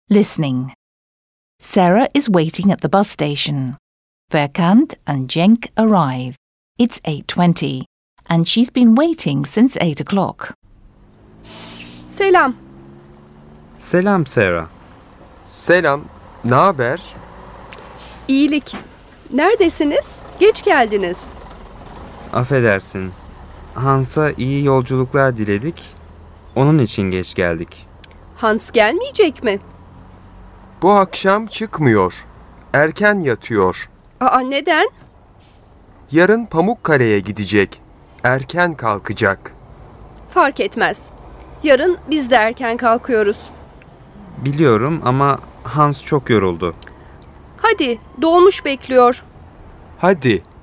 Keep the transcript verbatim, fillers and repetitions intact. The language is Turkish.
Listening. Sarah is waiting at the bus station. Verkant and Cenk arrive. It's eight twenty, and she's been waiting since eight o'clock. Selam. Selam Sarah. Selam, ne haber? İyilik. Neredesiniz? Geç geldiniz. Affedersin. Hans'a iyi yolculuklar diledik. Onun için geç geldik. Hans gelmeyecek mi? Bu akşam çıkmıyor. Erken yatıyor. Aa, neden? Yarın Pamukkale'ye gidecek. Erken kalkacak. Fark etmez. Yarın biz de erken kalkıyoruz. Biliyorum ama Hans çok yoruldu. Hadi, dolmuş bekliyor. Hadi.